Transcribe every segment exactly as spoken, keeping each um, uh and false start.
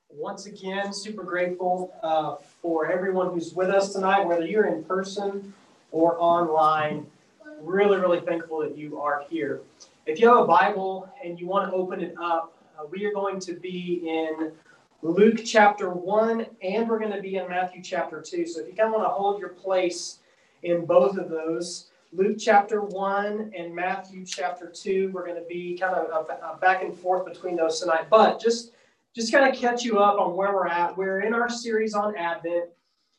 once again, super grateful uh, for everyone who's with us tonight, whether you're in person or online. Really, really thankful that you are here. If you have a Bible and you want to open it up, uh, we are going to be in Luke chapter one, and we're going to be in Matthew chapter two. So if you kind of want to hold your place in both of those, Luke chapter one and Matthew chapter two, we're going to be kind of uh, back and forth between those tonight. But just Just kind of catch you up on where we're at. We're in our series on Advent,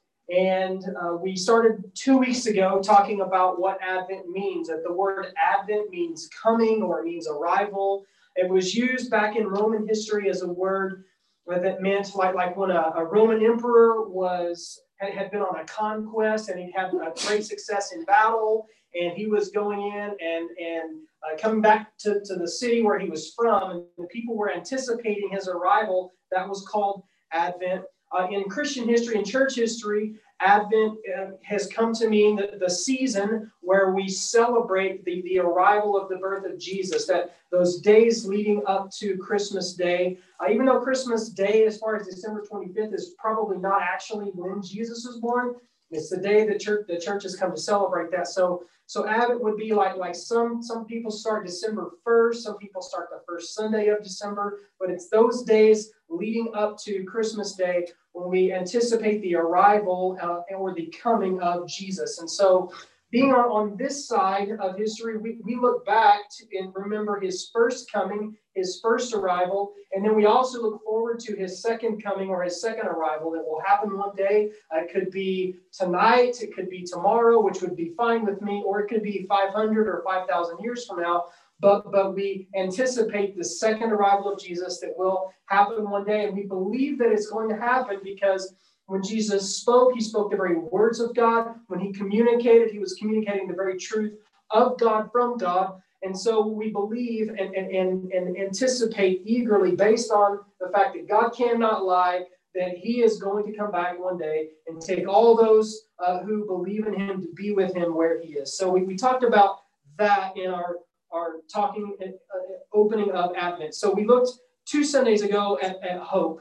and uh, we started two weeks ago talking about what Advent means. That the word Advent means coming or it means arrival. It was used back in Roman history as a word that meant like, like when a, a Roman emperor was had, had been on a conquest and he had a great success in battle, and he was going in and and Uh, coming back to, to the city where he was from, and the people were anticipating his arrival. That was called Advent. Uh, in Christian history and church history, Advent uh, has come to mean the, the season where we celebrate the, the arrival of the birth of Jesus, that those days leading up to Christmas Day. Uh, even though Christmas Day, as far as December twenty-fifth, is probably not actually when Jesus was born, it's the day the church, the church has come to celebrate that. So So Advent would be like, like some, some people start December first, some people start the first Sunday of December, but it's those days leading up to Christmas Day when we anticipate the arrival uh, or the coming of Jesus. And so being on, on this side of history, we, we look back to, and remember his first coming, his first arrival, and then we also look forward to his second coming or his second arrival that will happen one day. Uh, it could be tonight, it could be tomorrow, which would be fine with me, or it could be five hundred or five thousand years from now. But, but we anticipate the second arrival of Jesus that will happen one day, and we believe that it's going to happen because when Jesus spoke, he spoke the very words of God. When he communicated, he was communicating the very truth of God from God. And so we believe and, and, and, and anticipate eagerly, based on the fact that God cannot lie, that he is going to come back one day and take all those uh, who believe in him to be with him where he is. So we, we talked about that in our, our talking, uh, opening of Advent. So we looked two Sundays ago at, at hope.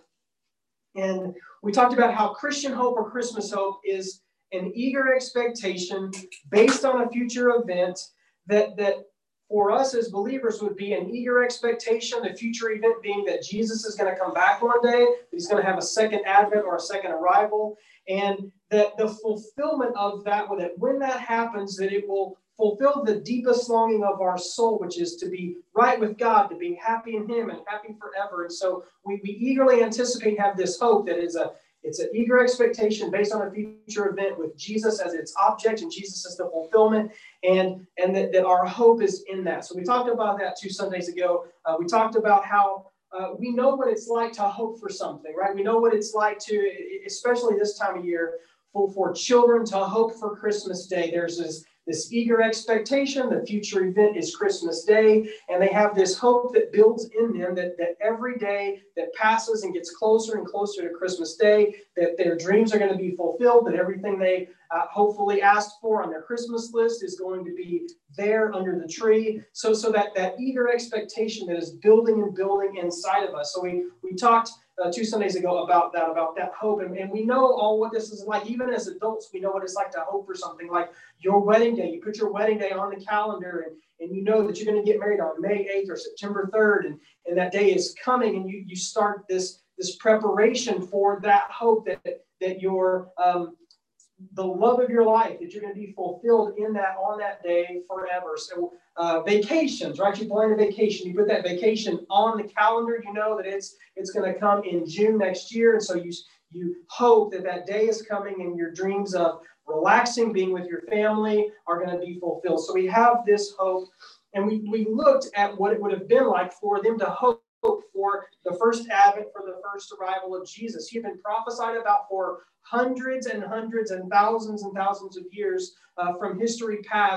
And we talked about how Christian hope or Christmas hope is an eager expectation based on a future event that, that for us as believers would be an eager expectation, the future event being that Jesus is going to come back one day, that he's going to have a second advent or a second arrival, and that the fulfillment of that, that when that happens, that it will fulfill the deepest longing of our soul, which is to be right with God, to be happy in him and happy forever. And so we, we eagerly anticipate, have this hope that is a It's an eager expectation based on a future event with Jesus as its object and Jesus as the fulfillment, and, and that, that our hope is in that. So we talked about that two Sundays ago. Uh, we talked about how uh, we know what it's like to hope for something, right? We know what it's like to, especially this time of year, for, for children to hope for Christmas Day. There's this This eager expectation, the future event is Christmas Day, and they have this hope that builds in them that, that every day that passes and gets closer and closer to Christmas Day, that their dreams are going to be fulfilled, that everything they uh, hopefully asked for on their Christmas list is going to be there under the tree. So, so that, that eager expectation that is building and building inside of us. So we, we talked Uh, two Sundays ago about that, about that hope. And, and we know all what this is like. Even as adults, we know what it's like to hope for something like your wedding day. You put your wedding day on the calendar, and, and you know that you're going to get married on May eighth or September third, and, and that day is coming, and you, you start this, this preparation for that hope that, that your um, the love of your life, that you're going to be fulfilled in that, on that day forever. So uh, vacations, right? You plan a vacation, you put that vacation on the calendar, you know that it's it's going to come in June next year. And so you, you hope that that day is coming and your dreams of relaxing, being with your family are going to be fulfilled. So we have this hope, and we, we looked at what it would have been like for them to hope for the first advent, for the first arrival of Jesus. He had been prophesied about for hundreds and hundreds and thousands and thousands of years uh, from history past.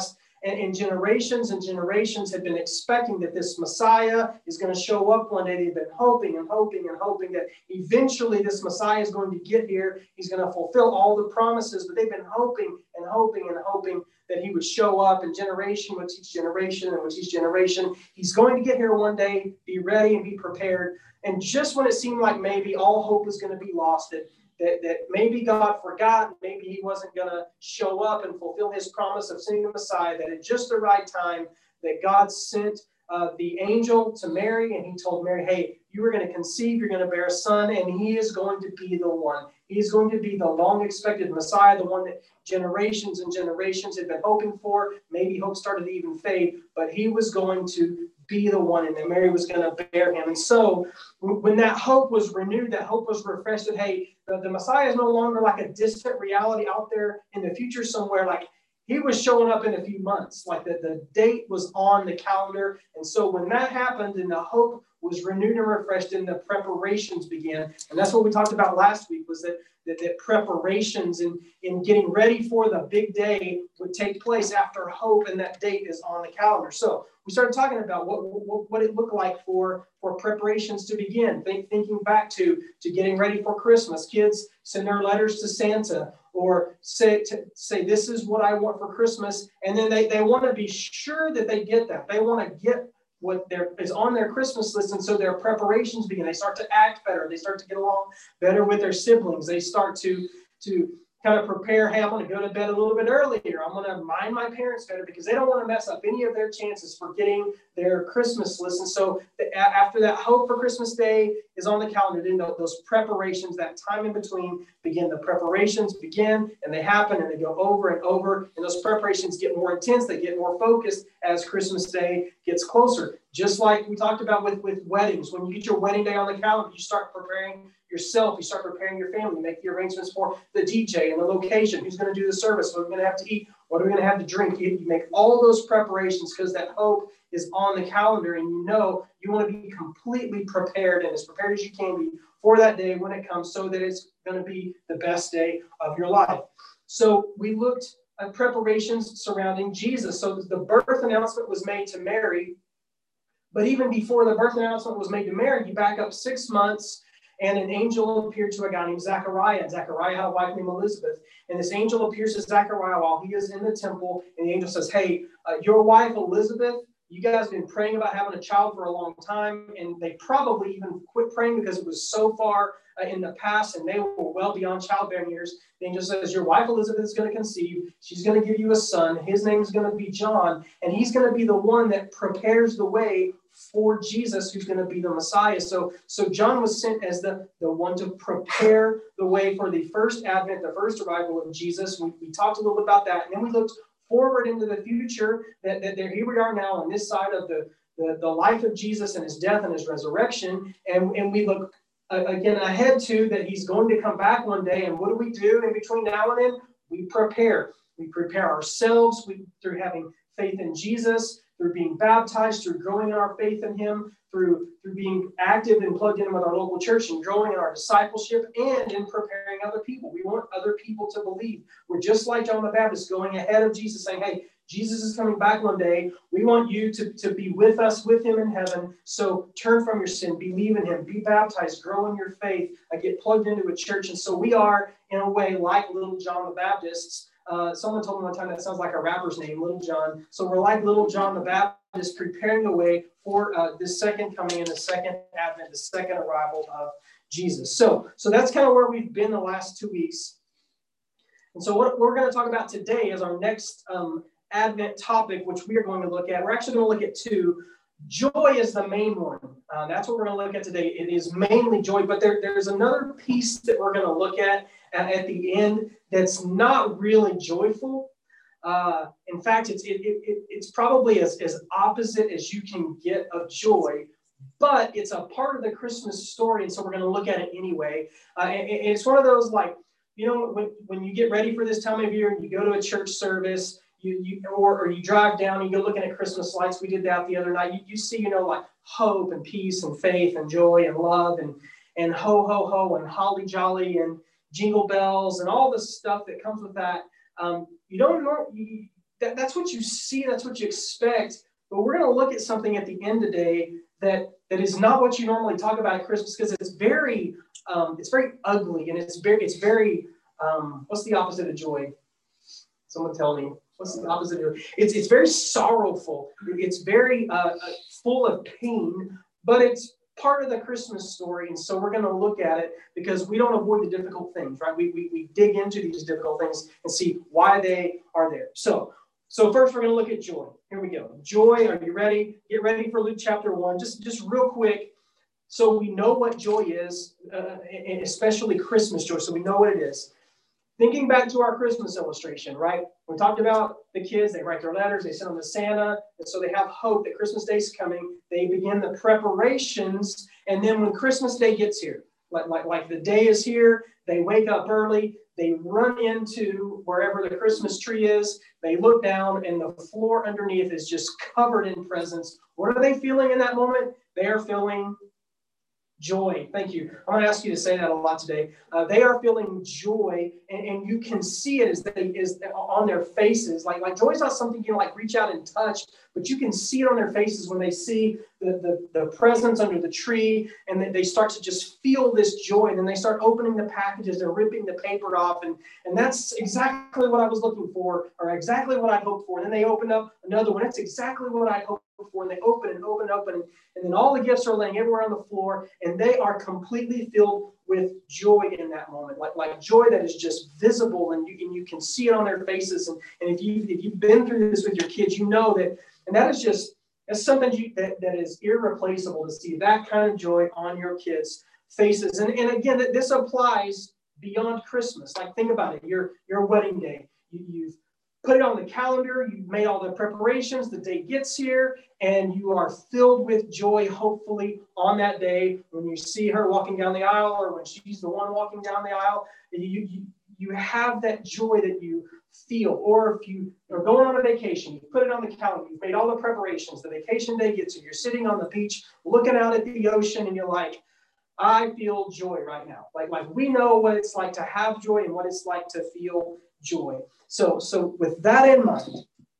And, and generations and generations had been expecting that this Messiah is going to show up one day. They've been hoping and hoping and hoping that eventually this Messiah is going to get here. He's going to fulfill all the promises, but they've been hoping and hoping and hoping that he would show up, and generation would teach generation and would teach generation. He's going to get here one day. Be ready and be prepared. And just when it seemed like maybe all hope was going to be lost, that, that, that maybe God forgot, maybe he wasn't going to show up and fulfill his promise of sending the Messiah, that at just the right time that God sent uh, the angel to Mary, and he told Mary, hey, you are going to conceive, you're going to bear a son, and he is going to be the one. He's going to be the long-expected Messiah, the one that generations and generations had been hoping for. Maybe hope started to even fade, but he was going to be the one, and then Mary was going to bear him. And so when that hope was renewed, that hope was refreshed, that, hey, the, the Messiah is no longer like a distant reality out there in the future somewhere. Like, he was showing up in a few months. Like, the, the date was on the calendar. And so when that happened and the hope was renewed and refreshed, and the preparations began. And that's what we talked about last week, was that that, that preparations and in, in getting ready for the big day would take place after hope, and that date is on the calendar. So we started talking about what, what, what it looked like for, for preparations to begin. Think, thinking back to, to getting ready for Christmas. Kids send their letters to Santa, or say, to, say this is what I want for Christmas. And then they, they want to be sure that they get that. They want to get what there is on their Christmas list, and so their preparations begin. They start to act better. They start to get along better with their siblings. They start to, to kind of prepare, hey, I'm going to go to bed a little bit earlier. I'm going to mind my parents better, because they don't want to mess up any of their chances for getting their Christmas list. And so the, after that hope for Christmas Day is on the calendar, then those preparations, that time in between, begin. The preparations begin, and they happen, and they go over and over. And those preparations get more intense. They get more focused as Christmas Day gets closer. Just like we talked about with, with weddings. When you get your wedding day on the calendar, you start preparing yourself. You start preparing your family. Make the arrangements for the D J and the location. Who's going to do the service? What are we going to have to eat? What are we going to have to drink? You, you make all those preparations because that hope is on the calendar, and you know you want to be completely prepared and as prepared as you can be for that day when it comes, so that it's going to be the best day of your life. So we looked at preparations surrounding Jesus. So the birth announcement was made to Mary, but even before the birth announcement was made to Mary, you back up six months, and an angel appeared to a guy named Zechariah. Zechariah had a wife named Elizabeth. And this angel appears to Zechariah while he is in the temple. And the angel says, hey, uh, your wife Elizabeth, you guys have been praying about having a child for a long time. And they probably even quit praying because it was so far uh, in the past, and they were well beyond childbearing years. The angel says, your wife Elizabeth is going to conceive. She's going to give you a son. His name is going to be John. And he's going to be the one that prepares the way for Jesus, who's going to be the Messiah. So, so John was sent as the, the one to prepare the way for the first advent, the first arrival of Jesus. We, we talked a little bit about that. And then we looked forward into the future, that, that there, here we are now on this side of the, the, the life of Jesus and his death and his resurrection. And, and we look uh, again ahead to that he's going to come back one day. And what do we do in between now and then? We prepare. We prepare ourselves we, through having faith in Jesus, through being baptized, through growing in our faith in him, through, through being active and plugged in with our local church and growing in our discipleship, and in preparing other people. We want other people to believe. We're just like John the Baptist, going ahead of Jesus, saying, hey, Jesus is coming back one day. We want you to, to be with us, with him in heaven. So turn from your sin, believe in him, be baptized, grow in your faith, uh, get plugged into a church. And so we are, in a way, like little John the Baptists. Uh, someone told me one time that sounds like a rapper's name, Little John. So we're like little John the Baptist, preparing the way for uh, this second coming and the second advent, the second arrival of Jesus. So, so that's kind of where we've been the last two weeks. And so what we're going to talk about today is our next um, Advent topic, which we are going to look at. We're actually going to look at two. Joy is the main one. Uh, that's what we're going to look at today. It is mainly joy, but there, there's another piece that we're going to look at at, at the end that's not really joyful. Uh, in fact, it's it, it, it's probably as, as opposite as you can get of joy, but it's a part of the Christmas story, and so we're going to look at it anyway. Uh, and, and it's one of those, like, you know, when, when you get ready for this time of year and you go to a church service, You, you or, or you drive down and you go looking at Christmas lights. We did that the other night. You, you see, you know, like hope and peace and faith and joy and love and, and ho, ho, ho and holly jolly and jingle bells and all the stuff that comes with that. Um, you don't know, you, that, that's what you see, that's what you expect. But we're going to look at something at the end today that, that is not what you normally talk about at Christmas, because it's very, um, it's very ugly, and it's very, it's very, um, what's the opposite of joy? Someone tell me. What's the opposite of joy? It's, it's very sorrowful. It's very uh, full of pain, but it's part of the Christmas story, and so we're going to look at it because we don't avoid the difficult things, right? We, we, we dig into these difficult things and see why they are there. So, so first we're going to look at joy. Here we go. Joy, are you ready? Get ready for Luke chapter one. Just, just real quick, so we know what joy is, uh, and especially Christmas joy, so we know what it is. Thinking back to our Christmas illustration, right? We talked about the kids, they write their letters, they send them to Santa, and so they have hope that Christmas Day is coming. They begin the preparations, and then when Christmas Day gets here, like, like, like the day is here, they wake up early, they run into wherever the Christmas tree is, they look down, and the floor underneath is just covered in presents. What are they feeling in that moment? They are feeling joy. Thank you. I'm going to ask you to say that a lot today. Uh, they are feeling joy, and, and you can see it as they is on their faces. Like, like joy is not something you know, like reach out and touch, but you can see it on their faces when they see the, the, the presents under the tree, and they, they start to just feel this joy, and then they start opening the packages, they're ripping the paper off, and, and that's exactly what I was looking for, or exactly what I hoped for. And then they open up another one. That's exactly what I hoped for, and they open and open and open, and, and then all the gifts are laying everywhere on the floor, and they are completely filled with joy in that moment, like, like joy that is just visible, and you, and you can see it on their faces. And, and if, you, if you've been through this with your kids, you know that, and that is just, that's something you, that, that is irreplaceable, to see that kind of joy on your kids' faces. And, and again, this applies beyond Christmas. Like, think about it, your, your wedding day, you, you've put it on the calendar, you've made all the preparations, the day gets here, and you are filled with joy, hopefully, on that day when you see her walking down the aisle, or when she's the one walking down the aisle. You, you, you have that joy that you feel. Or if you are going on a vacation, you put it on the calendar, you've made all the preparations, the vacation day gets here, you're sitting on the beach, looking out at the ocean, and you're like, I feel joy right now. Like, like we know what it's like to have joy and what it's like to feel joy. So, so with that in mind,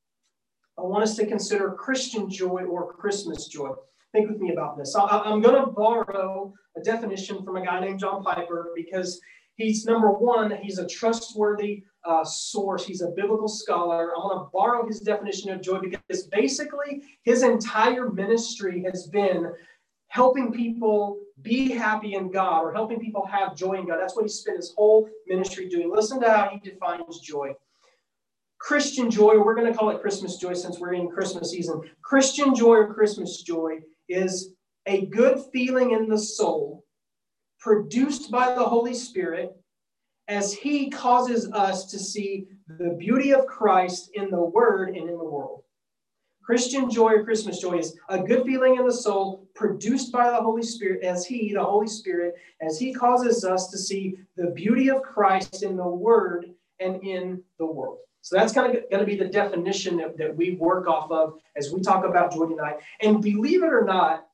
I want us to consider Christian joy or Christmas joy. Think with me about this. I, I'm going to borrow a definition from a guy named John Piper, because he's, number one, he's a trustworthy uh, source. He's a biblical scholar. I want to borrow his definition of joy, because basically his entire ministry has been helping people be happy in God, or helping people have joy in God. That's what he spent his whole ministry doing. Listen to how he defines joy. Christian joy, we're going to call it Christmas joy since we're in Christmas season. Christian joy or Christmas joy is a good feeling in the soul produced by the Holy Spirit as he causes us to see the beauty of Christ in the Word and in the world. Christian joy or Christmas joy is a good feeling in the soul produced by the Holy Spirit as he, the Holy Spirit, as he causes us to see the beauty of Christ in the Word and in the world. So that's kind of going to be the definition that, that we work off of as we talk about joy tonight. And believe it or not,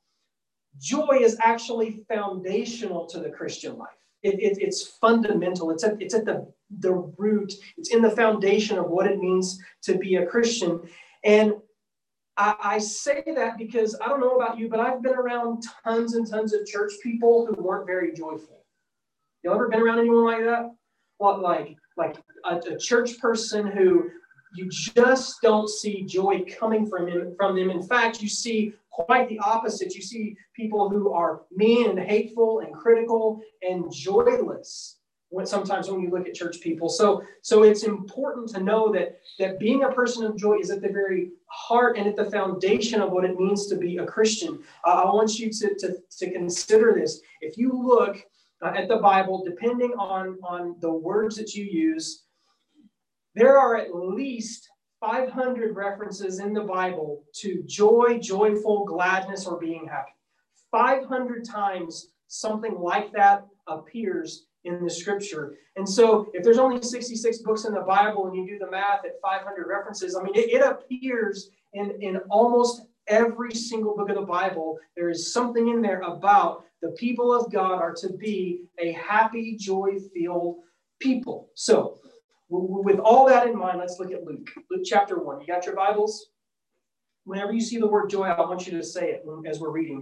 joy is actually foundational to the Christian life. It, it, it's fundamental. It's at, it's at the, the root. It's in the foundation of what it means to be a Christian. And I, I say that because I don't know about you, but I've been around tons and tons of church people who weren't very joyful. You ever been around anyone like that? What, like, like a, a church person who you just don't see joy coming from him, from them. In fact, you see quite the opposite. You see people who are mean and hateful and critical and joyless when, sometimes when you look at church people. So, so it's important to know that, that being a person of joy is at the very heart and at the foundation of what it means to be a Christian. Uh, I want you to, to, to consider this. If you look uh, at the Bible, depending on, on the words that you use, there are at least five hundred references in the Bible to joy, joyful, gladness, or being happy. five hundred times something like that appears in the scripture. And so if there's only sixty-six books in the Bible and you do the math at five hundred references, I mean, it, it appears in, in almost every single book of the Bible. There is something in there about the people of God are to be a happy, joy-filled people. So with all that in mind, let's look at Luke. Luke chapter one. You got your Bibles? Whenever you see the word joy, I want you to say it as we're reading.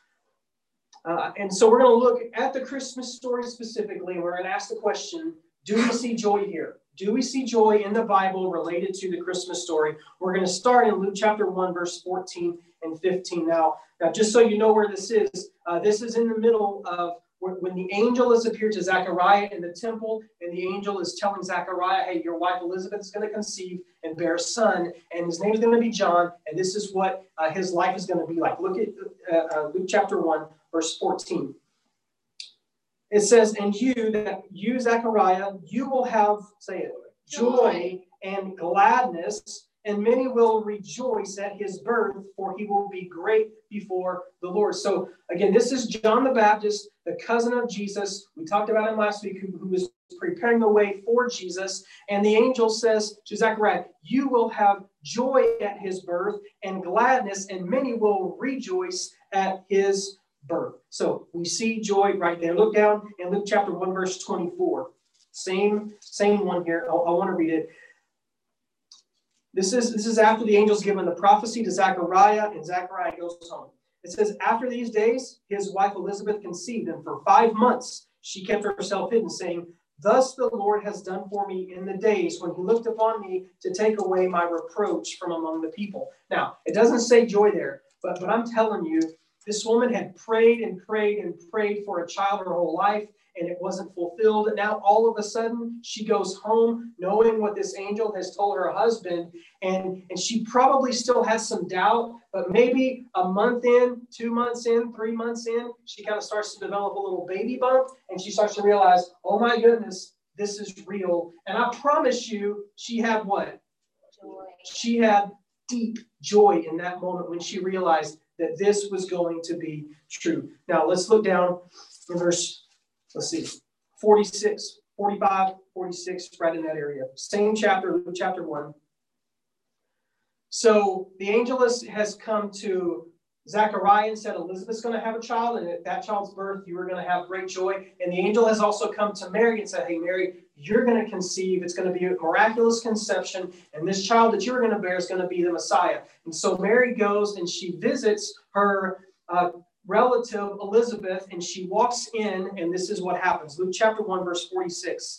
Uh, and so we're going to look at the Christmas story specifically, and we're going to ask the question, do we see joy here? Do we see joy in the Bible related to the Christmas story? We're going to start in Luke chapter one, verse fourteen and fifteen. Now, now just so you know where this is, uh, this is in the middle of when the angel has appeared to Zechariah in the temple, and the angel is telling Zechariah, hey, your wife Elizabeth is going to conceive and bear a son, and his name is going to be John, and this is what uh, his life is going to be like. Look at uh, uh, Luke chapter one, verse fourteen. It says, and you, that you, Zechariah, you will have, say it, joy and gladness, and many will rejoice at his birth, for he will be great before the Lord. So, again, this is John the Baptist, the cousin of Jesus. We talked about him last week, who, who was preparing the way for Jesus. And the angel says to Zechariah, you will have joy at his birth and gladness, and many will rejoice at his birth. So we see joy right there. Look down in Luke chapter one, verse twenty-four. Same, same one here. I, I want to read it. This is, this is after the angel's given the prophecy to Zechariah, and Zechariah goes home. It says, after these days, his wife Elizabeth conceived, and for five months she kept herself hidden, saying, thus the Lord has done for me in the days when he looked upon me to take away my reproach from among the people. Now, it doesn't say joy there, but, but I'm telling you, this woman had prayed and prayed and prayed for a child her whole life, and it wasn't fulfilled. Now, all of a sudden, she goes home knowing what this angel has told her husband, and, and she probably still has some doubt, but maybe a month in, two months in, three months in, she kind of starts to develop a little baby bump, and she starts to realize, oh my goodness, this is real. And I promise you, she had what? Joy. She had deep joy in that moment when she realized that this was going to be true. Now, let's look down in verse, let's see, forty-six, forty-five, forty-six, right in that area. Same chapter, Luke chapter one. So the angel has come to Zechariah and said, Elizabeth's going to have a child, and at that child's birth, you are going to have great joy. And the angel has also come to Mary and said, hey, Mary, you're going to conceive. It's going to be a miraculous conception, and this child that you're going to bear is going to be the Messiah. And so Mary goes and she visits her uh, relative Elizabeth, and she walks in, and this is what happens. Luke chapter one, verse forty-six.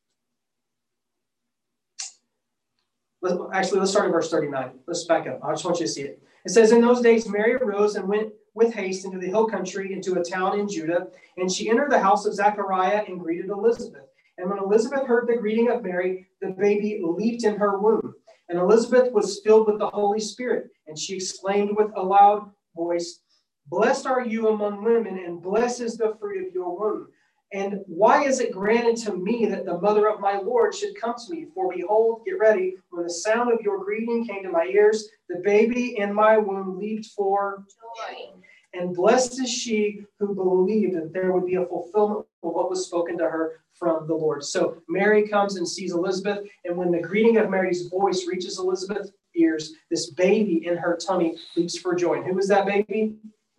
Let's, actually, let's start at verse thirty-nine. Let's back up. I just want you to see it. It says, in those days, Mary arose and went with haste into the hill country, into a town in Judah, and she entered the house of Zechariah and greeted Elizabeth. And when Elizabeth heard the greeting of Mary, the baby leaped in her womb. And Elizabeth was filled with the Holy Spirit, and she exclaimed with a loud voice, blessed are you among women, and blessed is the fruit of your womb. And why is it granted to me that the mother of my Lord should come to me? For behold, get ready, when the sound of your greeting came to my ears, the baby in my womb leaped for joy. And blessed is she who believed that there would be a fulfillment of what was spoken to her from the Lord. So Mary comes and sees Elizabeth, and when the greeting of Mary's voice reaches Elizabeth's ears, this baby in her tummy leaps for joy. And who was that baby?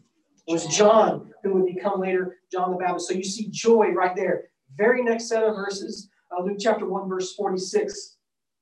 It was John, who would become later John the Baptist. So you see joy right there. Very next set of verses, uh, Luke chapter one, verse forty-six.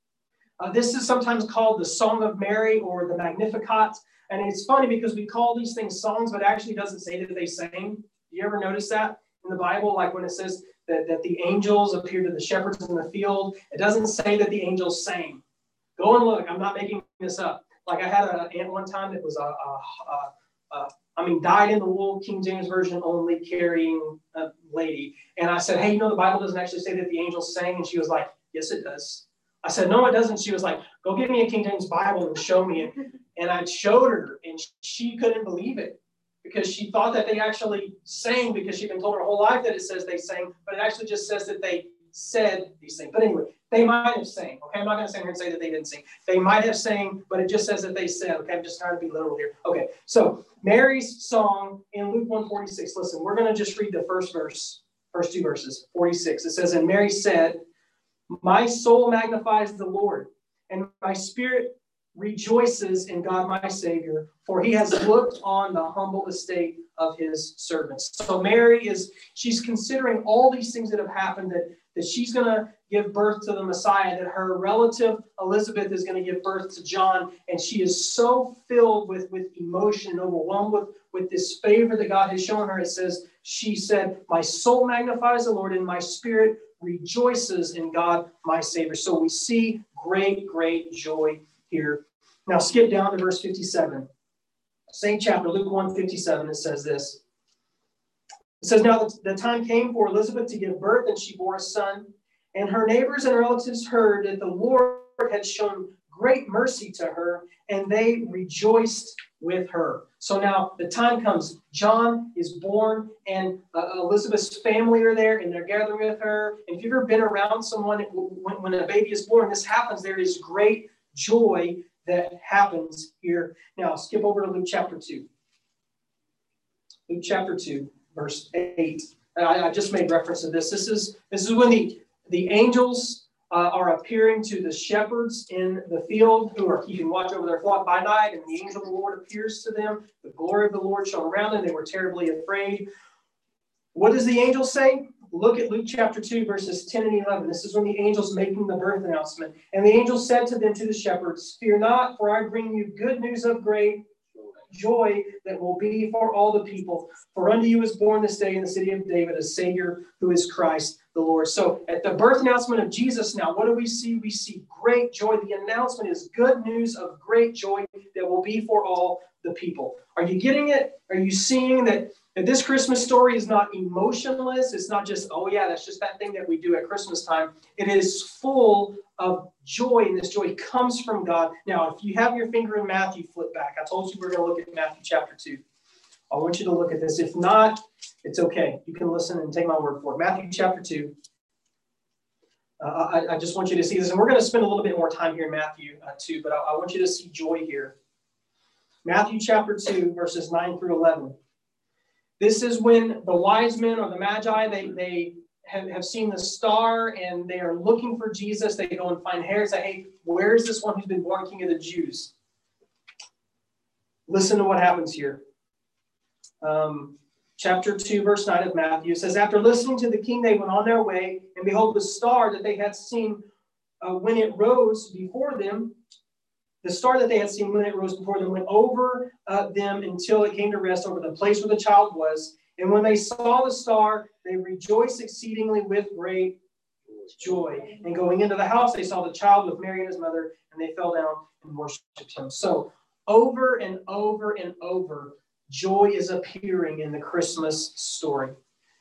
Uh, this is sometimes called the Song of Mary or the Magnificat. And it's funny because we call these things songs, but it actually doesn't say that they sang. Do you ever notice that in the Bible? Like when it says that, that the angels appeared to the shepherds in the field, it doesn't say that the angels sang. Go and look. I'm not making this up. Like I had an aunt one time that was a, a, a, a I mean, died in the wool, King James Version only, carrying a lady. And I said, hey, you know, the Bible doesn't actually say that the angels sang. And she was like, yes, it does. I said, no, it doesn't. She was like, go get me a King James Bible and show me it. And I showed her, and she couldn't believe it because she thought that they actually sang because she'd been told her whole life that it says they sang, but it actually just says that they said these things. But anyway, they might have sang. Okay, I'm not going to sit here and say that they didn't sing. They might have sang, but it just says that they said. Okay, I'm just trying to be literal here. Okay, so Mary's song in Luke one forty-six. Listen, we're going to just read the first verse, first two verses, forty-six. It says, and Mary said, my soul magnifies the Lord, and my spirit rejoices in God my Savior, for he has looked on the humble estate of his servants. So Mary is, she's considering all these things that have happened, that, that she's going to give birth to the Messiah, that her relative Elizabeth is going to give birth to John, and she is so filled with, with emotion and overwhelmed with, with this favor that God has shown her. It says, she said, my soul magnifies the Lord, and my spirit rejoices in God, my Savior. So we see great, great joy here. Now skip down to verse fifty-seven. Same chapter, Luke one fifty-seven, it says this. It says, now the, the time came for Elizabeth to give birth, and she bore a son. And her neighbors and relatives heard that the Lord had shown great mercy to her, and they rejoiced with her. So now the time comes. John is born, and uh, Elizabeth's family are there, and they're gathering with her. And if you've ever been around someone, when, when a baby is born, this happens. There is great joy that happens here. Now, skip over to Luke chapter two. Luke chapter two, verse eight. I, I just made reference to this. This is, this is when the, the angels uh, are appearing to the shepherds in the field who are keeping watch over their flock by night, and the angel of the Lord appears to them. The glory of the Lord shone around them. They were terribly afraid. What does the angel say? Look at Luke chapter two, verses ten and eleven. This is when the angel's making the birth announcement. And the angel said to them, to the shepherds, fear not, for I bring you good news of great joy that will be for all the people. For unto you is born this day in the city of David a Savior, who is Christ the Lord. So at the birth announcement of Jesus now, what do we see? We see great joy. The announcement is good news of great joy that will be for all the people. Are you getting it? Are you seeing that, that this Christmas story is not emotionless? It's not just, oh yeah, that's just that thing that we do at Christmas time. It is full of joy, and this joy comes from God. Now, if you have your finger in Matthew, flip back. I told you we're going to look at Matthew chapter two. I want you to look at this. If not, it's okay. You can listen and take my word for it. Matthew chapter two. Uh, I, I just want you to see this. And we're going to spend a little bit more time here in Matthew uh, two, but I, I want you to see joy here. Matthew chapter two, verses nine through eleven. This is when the wise men or the magi, they, they have, have seen the star, and they are looking for Jesus. They go and find Herod and say, hey, where is this one who's been born King of the Jews? Listen to what happens here. Um, chapter two, verse nine of Matthew says, after listening to the king, they went on their way, and behold, the star that they had seen uh, when it rose before them, the star that they had seen when it rose before them went over uh, them until it came to rest over the place where the child was. And when they saw the star, they rejoiced exceedingly with great joy. And going into the house, they saw the child with Mary and his mother, and they fell down and worshipped him. So over and over and over, joy is appearing in the Christmas story.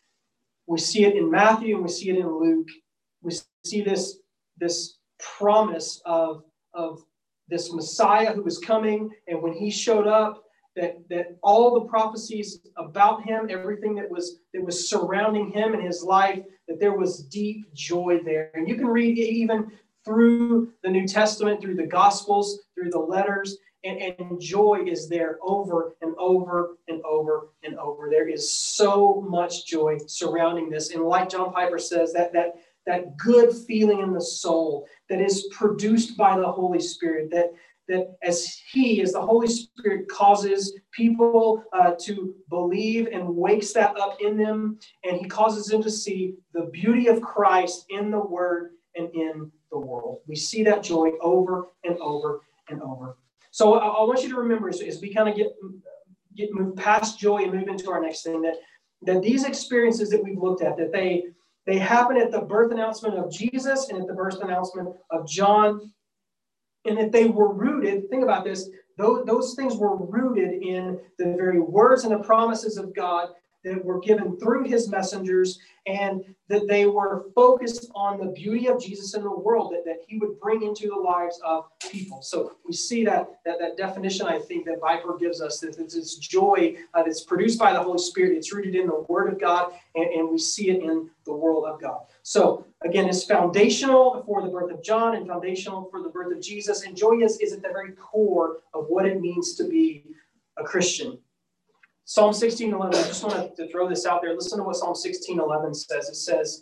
We see it in Matthew, and we see it in Luke. We see this, this promise of, of this Messiah who was coming, and when he showed up, that, that all the prophecies about him, everything that was that was surrounding him and his life, that there was deep joy there. And you can read even through the New Testament, through the Gospels, through the letters, and, and joy is there over and over and over and over. There is so much joy surrounding this. And like John Piper says, that that that good feeling in the soul that is produced by the Holy Spirit, that, that as he, as the Holy Spirit causes people uh, to believe and wakes that up in them, and he causes them to see the beauty of Christ in the Word and in the world. We see that joy over and over and over. So I, I want you to remember, as, as we kind of get, get move past joy and move into our next thing, that, that these experiences that we've looked at, that they They happen at the birth announcement of Jesus and at the birth announcement of John. And if they were rooted, think about this, those, those things were rooted in the very words and the promises of God that were given through his messengers, and that they were focused on the beauty of Jesus in the world that, that he would bring into the lives of people. So we see that that, that definition, I think, that Viper gives us, that it's this joy uh, that's produced by the Holy Spirit. It's rooted in the Word of God, and, and we see it in the world of God. So again, it's foundational for the birth of John and foundational for the birth of Jesus. And joy is, is at the very core of what it means to be a Christian. Psalm sixteen eleven, I just want to throw this out there. Listen to what Psalm sixteen eleven says. It says,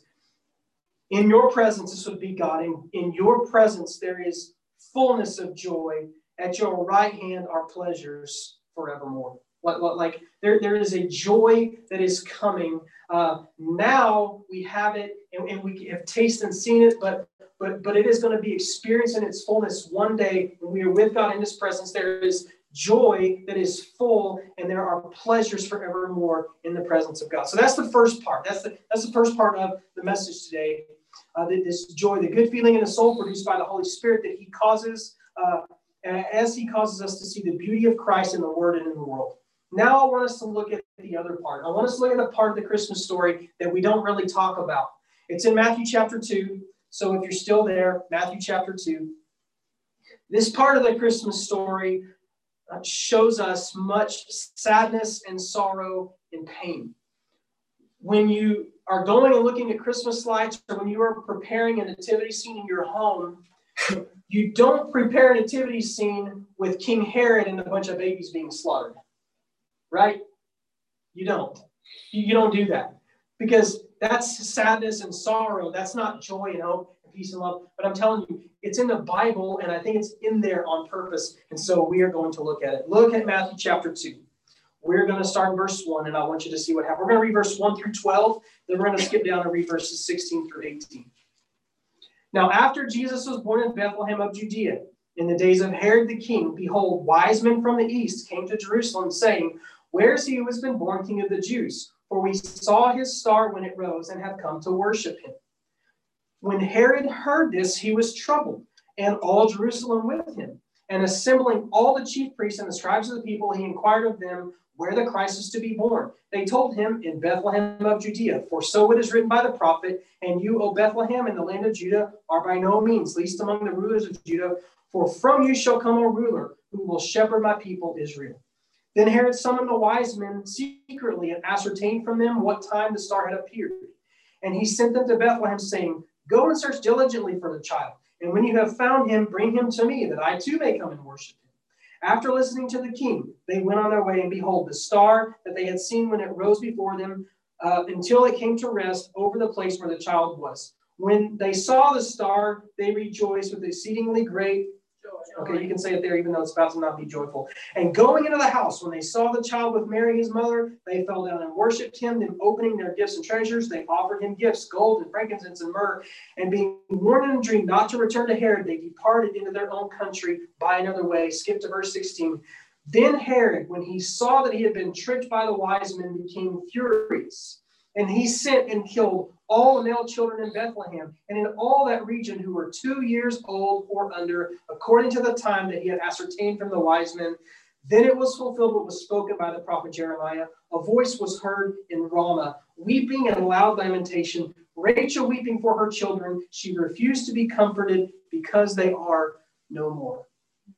in your presence, this would be God, in, in your presence there is fullness of joy. At your right hand are pleasures forevermore. Like, like There, there is a joy that is coming. Uh, now we have it, and, and we have tasted and seen it, but but but it is going to be experienced in its fullness one day when we are with God in His presence. There is joy that is full, and there are pleasures forevermore in the presence of God. So that's the first part. That's the that's the first part of the message today. Uh, this joy, the good feeling in the soul produced by the Holy Spirit that He causes, uh, as He causes us to see the beauty of Christ in the Word and in the world. Now I want us to look at the other part. I want us to look at the part of the Christmas story that we don't really talk about. It's in Matthew chapter two. So if you're still there, Matthew chapter two. This part of the Christmas story uh, shows us much sadness and sorrow and pain. When you are going and looking at Christmas lights, or when you are preparing a nativity scene in your home, you don't prepare a nativity scene with King Herod and a bunch of babies being slaughtered. Right? You don't. You, you don't do that. Because that's sadness and sorrow. That's not joy and hope and peace and love. But I'm telling you, it's in the Bible, and I think it's in there on purpose. And so we are going to look at it. Look at Matthew chapter two. We're going to start in verse one, and I want you to see what happens. We're going to read verse one through twelve. Then we're going to skip down and read verses sixteen through eighteen. Now, after Jesus was born in Bethlehem of Judea, in the days of Herod the king, behold, wise men from the east came to Jerusalem, saying, Where is he who has been born King of the Jews? For we saw his star when it rose and have come to worship him. When Herod heard this, he was troubled, and all Jerusalem with him. And assembling all the chief priests and the scribes of the people, he inquired of them where the Christ is to be born. They told him, In Bethlehem of Judea. For so it is written by the prophet, And you, O Bethlehem, in the land of Judah, are by no means least among the rulers of Judah. For from you shall come a ruler who will shepherd my people Israel. Then Herod summoned the wise men secretly and ascertained from them what time the star had appeared. And he sent them to Bethlehem, saying, Go and search diligently for the child. And when you have found him, bring him to me, that I too may come and worship him. After listening to the king, they went on their way, and behold, the star that they had seen when it rose before them, uh, until it came to rest over the place where the child was. When they saw the star, they rejoiced with exceedingly great joy. Okay, you can say it there, even though it's about to not be joyful. And going into the house, when they saw the child with Mary his mother, they fell down and worshipped him. Then opening their gifts and treasures, they offered him gifts, gold and frankincense and myrrh. And being warned in a dream not to return to Herod, they departed into their own country by another way. Skip to verse sixteen. Then Herod, when he saw that he had been tricked by the wise men, became furious. And he sent and killed all the male children in Bethlehem and in all that region who were two years old or under, according to the time that he had ascertained from the wise men. Then it was fulfilled what was spoken by the prophet Jeremiah. A voice was heard in Ramah, weeping and loud lamentation, Rachel weeping for her children. She refused to be comforted because they are no more.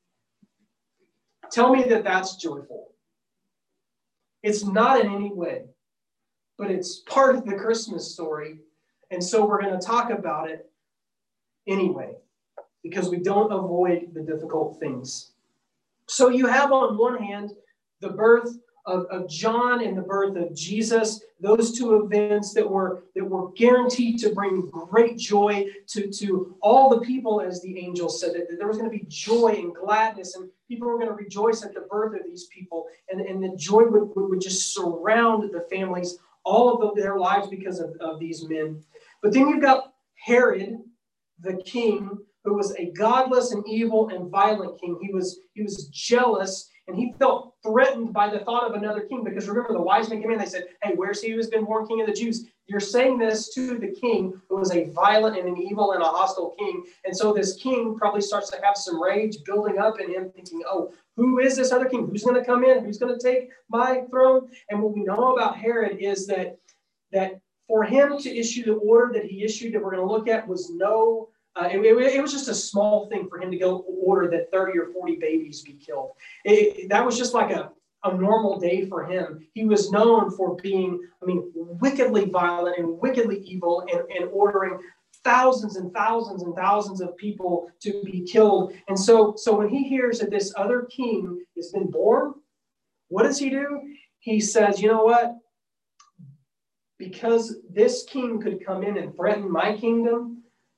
Tell me that that's joyful. It's not in any way. But it's part of the Christmas story. And so we're going to talk about it anyway, because we don't avoid the difficult things. So you have on one hand the birth of, of John and the birth of Jesus, those two events that were, that were guaranteed to bring great joy to, to all the people, as the angel said, that, that there was going to be joy and gladness, and people were going to rejoice at the birth of these people, and, and the joy would, would, would just surround the families all of their lives because of, of these men. But then you've got Herod, the king, who was a godless and evil and violent king. He was, he was jealous, and he felt threatened by the thought of another king. Because remember, the wise men came in, they said, hey, where's he who has been born king of the Jews? You're saying this to the king, who was a violent and an evil and a hostile king. And so this king probably starts to have some rage building up in him, thinking, oh, who is this other king? Who's going to come in? Who's going to take my throne? And what we know about Herod is that, that for him to issue the order that he issued that we're going to look at was no, uh, it, it, it was just a small thing for him to go order that thirty or forty babies be killed. It, that was just like a, a normal day for him. He was known for being, I mean, wickedly violent and wickedly evil, and, and ordering thousands and thousands and thousands of people to be killed. And so, so when he hears that this other king has been born, what does he do? He says, you know what? Because this king could come in and threaten my kingdom,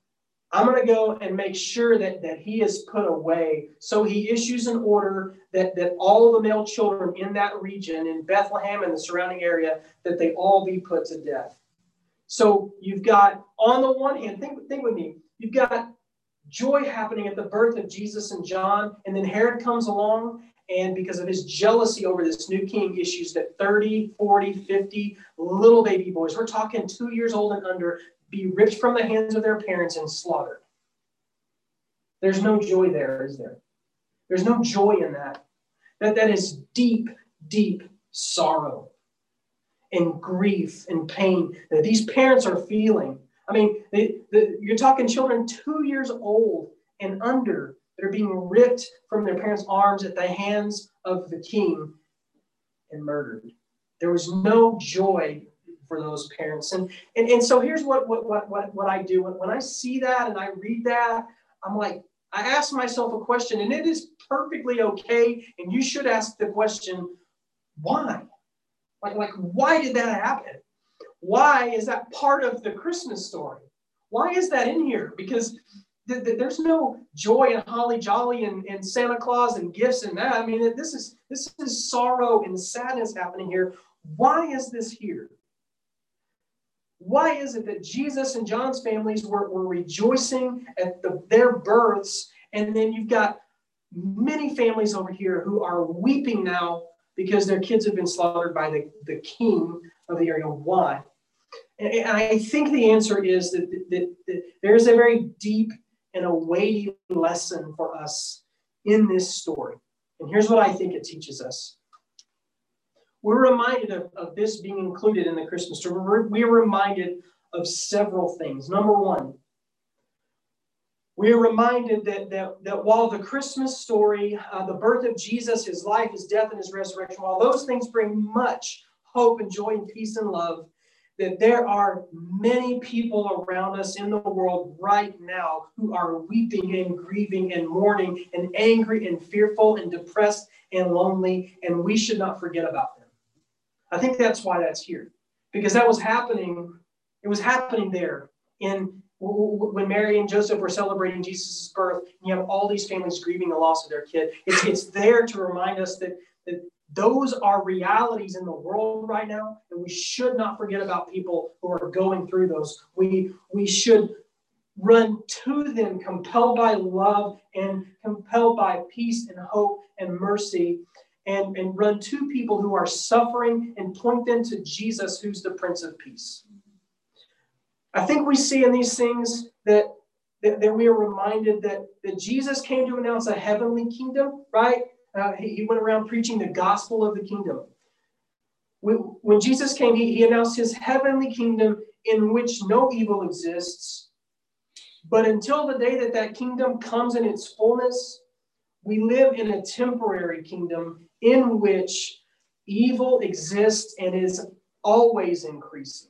I'm going to go and make sure that, that he is put away. So he issues an order that, that all the male children in that region, in Bethlehem and the surrounding area, that they all be put to death. So you've got, on the one hand, think, think with me, you've got joy happening at the birth of Jesus and John, and then Herod comes along, and because of his jealousy over this new king, issues that thirty, forty, fifty little baby boys, we're talking two years old and under, be ripped from the hands of their parents and slaughtered. There's no joy there, is there? There's no joy in that. That, that is deep, deep sorrow and grief and pain that these parents are feeling. I mean, they, the, you're talking children two years old and under that are being ripped from their parents' arms at the hands of the king and murdered. There was no joy for those parents. And, and, and so here's what, what, what, what, what I do. When, when I see that and I read that, I'm like, I ask myself a question, and it is perfectly okay. And you should ask the question, why? Like, like, why did that happen? Why is that part of the Christmas story? Why is that in here? Because th- th- there's no joy and holly jolly and, and Santa Claus and gifts and that. I mean, this is this is sorrow and sadness happening here. Why is this here? Why is it that Jesus and John's families were, were rejoicing at the, their births, and then you've got many families over here who are weeping now because their kids have been slaughtered by the, the king of the area? Why? And I think the answer is that, that, that there's a very deep and a weighty lesson for us in this story. And here's what I think it teaches us. We're reminded of, of this being included in the Christmas story. We're, we're reminded of several things. Number one, we're reminded that, that, that while the Christmas story, uh, the birth of Jesus, his life, his death, and his resurrection, while those things bring much hope and joy and peace and love, that there are many people around us in the world right now who are weeping and grieving and mourning and angry and fearful and depressed and lonely, and we should not forget about them. I think that's why that's here, because that was happening. It was happening there in when Mary and Joseph were celebrating Jesus' birth, and you have all these families grieving the loss of their kid. It's, it's there to remind us that, that those are realities in the world right now, and we should not forget about people who are going through those. We, we should run to them compelled by love and compelled by peace and hope and mercy, and, and run to people who are suffering and point them to Jesus, who's the Prince of Peace. I think we see in these things that, that, that we are reminded that, that Jesus came to announce a heavenly kingdom, right? Uh, he, he went around preaching the gospel of the kingdom. When, when Jesus came, he, he announced his heavenly kingdom in which no evil exists. But until the day that that kingdom comes in its fullness, we live in a temporary kingdom in which evil exists and is always increasing.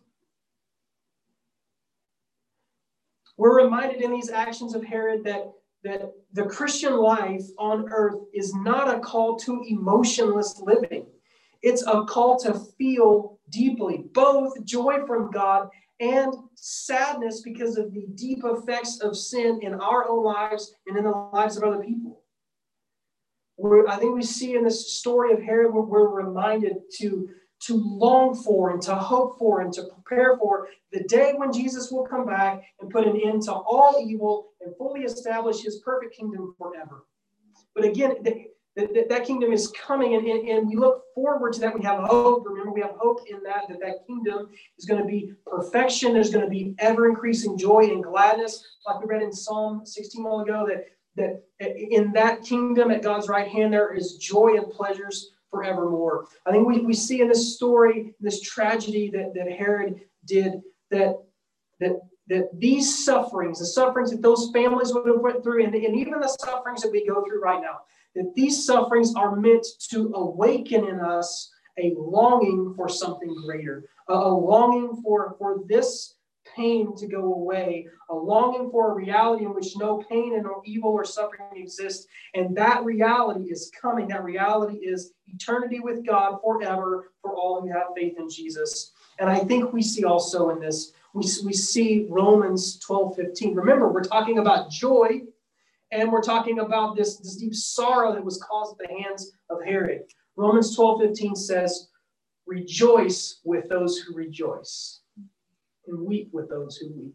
We're reminded in these actions of Herod that, that the Christian life on earth is not a call to emotionless living. It's a call to feel deeply, both joy from God and sadness because of the deep effects of sin in our own lives and in the lives of other people. We're, I think we see in this story of Herod, we're, we're reminded to, to long for and to hope for and to prepare for the day when Jesus will come back and put an end to all evil and fully establish his perfect kingdom forever. But again, the, the, that kingdom is coming, and, and, and we look forward to that. We have hope. Remember, we have hope in that, that that kingdom is going to be perfection. There's going to be ever-increasing joy and gladness, like we read in Psalm sixteen a while ago, that, that in that kingdom at God's right hand, there is joy and pleasures forevermore. I think we, we see in this story, this tragedy that, that Herod did, that, that, that these sufferings, the sufferings that those families would have went through, and, and even the sufferings that we go through right now, that these sufferings are meant to awaken in us a longing for something greater, a, a longing for, for this pain to go away, a longing for a reality in which no pain and no evil or suffering exists. And that reality is coming. That reality is eternity with God forever for all who have faith in Jesus. And I think we see also in this, we, we see Romans twelve fifteen. Remember, we're talking about joy, and we're talking about this, this deep sorrow that was caused at the hands of Herod. Romans twelve fifteen says, rejoice with those who rejoice, and weep with those who weep.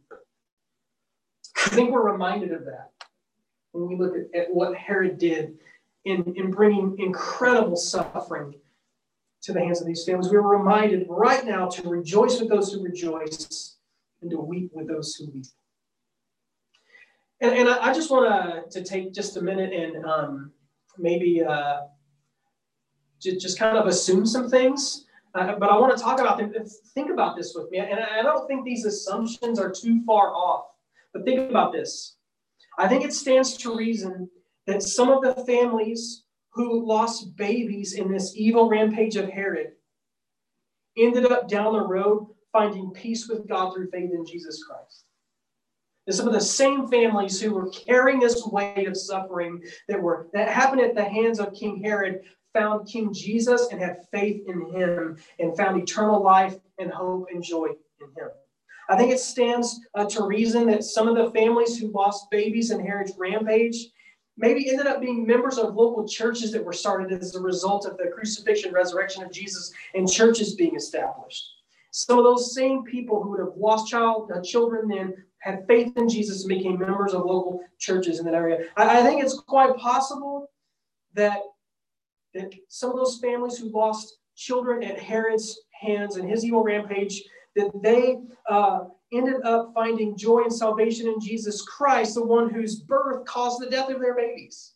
I think we're reminded of that when we look at, at what Herod did in, in bringing incredible suffering to the hands of these families. We were reminded right now to rejoice with those who rejoice and to weep with those who weep. And, and I, I just want to take just a minute and um, maybe uh, just, just kind of assume some things. Uh, but I want to talk about them. Think about this with me. And I don't think these assumptions are too far off. But think about this. I think it stands to reason that some of the families who lost babies in this evil rampage of Herod ended up down the road finding peace with God through faith in Jesus Christ. And some of the same families who were carrying this weight of suffering that were that happened at the hands of King Herod found King Jesus and had faith in him and found eternal life and hope and joy in him. I think it stands uh, to reason that some of the families who lost babies in Herod's rampage maybe ended up being members of local churches that were started as a result of the crucifixion, resurrection of Jesus, and churches being established. Some of those same people who would have lost child, uh, children then had faith in Jesus and became members of local churches in that area. I, I think it's quite possible that, that some of those families who lost children at Herod's hands and his evil rampage, that they uh, ended up finding joy and salvation in Jesus Christ, the one whose birth caused the death of their babies.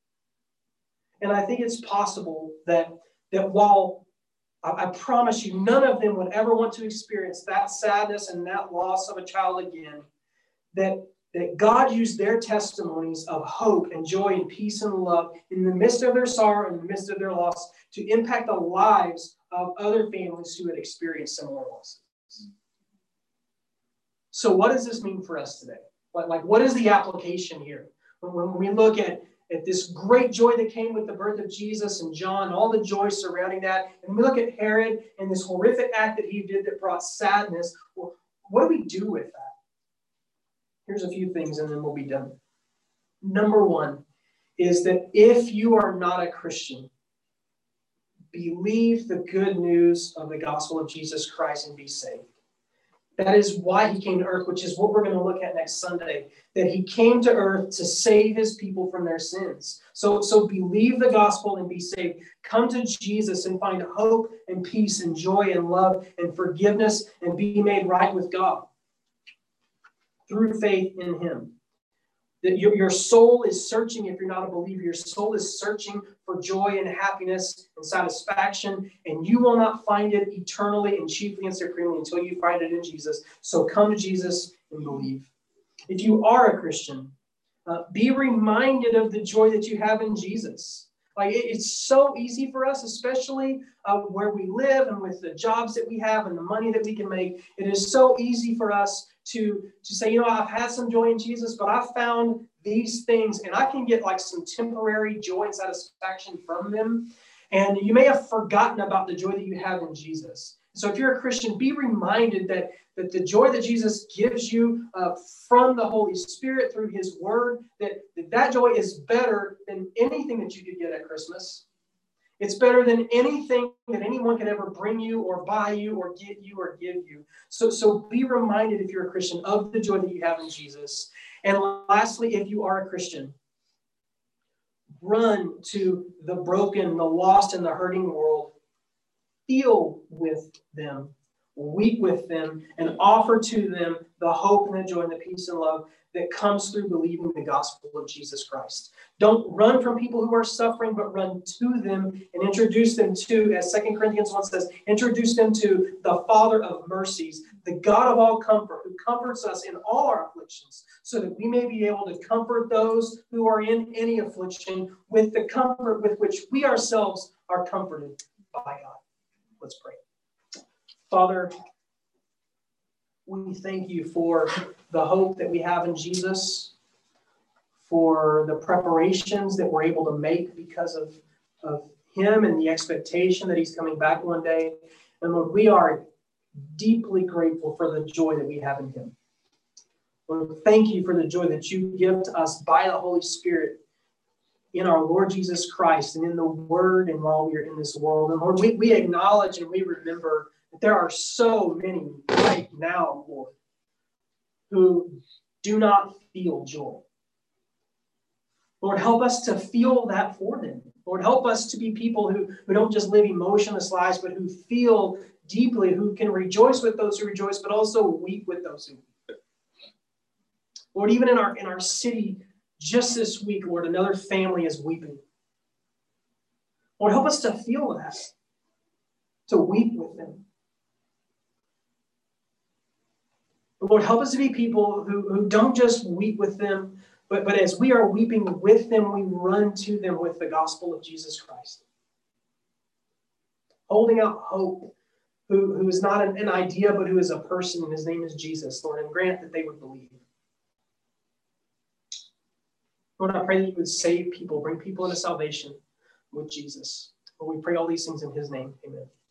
And I think it's possible that, that while I, I promise you, none of them would ever want to experience that sadness and that loss of a child again, that, that God used their testimonies of hope and joy and peace and love in the midst of their sorrow, in the midst of their loss, to impact the lives of other families who had experienced similar losses. So what does this mean for us today? Like, like what is the application here? When, when we look at, at this great joy that came with the birth of Jesus and John, all the joy surrounding that, and we look at Herod and this horrific act that he did that brought sadness, well, what do we do with that? Here's a few things and then we'll be done. Number one is that if you are not a Christian, believe the good news of the gospel of Jesus Christ and be saved. That is why he came to earth, which is what we're going to look at next Sunday, that he came to earth to save his people from their sins. So, so believe the gospel and be saved. Come to Jesus and find hope and peace and joy and love and forgiveness and be made right with God through faith in him. That your, your soul is searching, if you're not a believer, your soul is searching for joy and happiness and satisfaction, and you will not find it eternally and chiefly and supremely until you find it in Jesus. So come to Jesus and believe. If you are a Christian, uh, be reminded of the joy that you have in Jesus. Like it, it's so easy for us, especially uh, where we live and with the jobs that we have and the money that we can make. It is so easy for us to, to say, you know, I've had some joy in Jesus, but I found these things and I can get like some temporary joy and satisfaction from them. And you may have forgotten about the joy that you have in Jesus. So if you're a Christian, be reminded that, that the joy that Jesus gives you uh, from the Holy Spirit through his word, that, that that joy is better than anything that you could get at Christmas. It's better than anything that anyone can ever bring you or buy you or get you or give you. So, so be reminded, if you're a Christian, of the joy that you have in Jesus. And lastly, if you are a Christian, run to the broken, the lost, and the hurting world. Feel with them, weep with them, and offer to them the hope and the joy and the peace and love that comes through believing the gospel of Jesus Christ. Don't run from people who are suffering, but run to them and introduce them to, as Second Corinthians one says, introduce them to the Father of mercies, the God of all comfort, who comforts us in all our afflictions, so that we may be able to comfort those who are in any affliction with the comfort with which we ourselves are comforted by God. Let's pray. Father, we thank you for the hope that we have in Jesus, for the preparations that we're able to make because of, of him and the expectation that he's coming back one day. And Lord, we are deeply grateful for the joy that we have in him. Lord, thank you for the joy that you give to us by the Holy Spirit in our Lord Jesus Christ and in the Word and while we are in this world. And Lord, we, we acknowledge and we remember that there are so many right now, Lord, who do not feel joy. Lord, help us to feel that for them. Lord, help us to be people who, who don't just live emotionless lives, but who feel deeply, who can rejoice with those who rejoice, but also weep with those who weep. Lord, even in our, in our city, just this week, Lord, another family is weeping. Lord, help us to feel that, to weep with them. But Lord, help us to be people who, who don't just weep with them, but, but as we are weeping with them, we run to them with the gospel of Jesus Christ. Holding out hope, who, who is not an, an idea, but who is a person, and his name is Jesus, Lord, and grant that they would believe. Lord, I pray that you would save people, bring people into salvation with Jesus. Lord, we pray all these things in his name. Amen.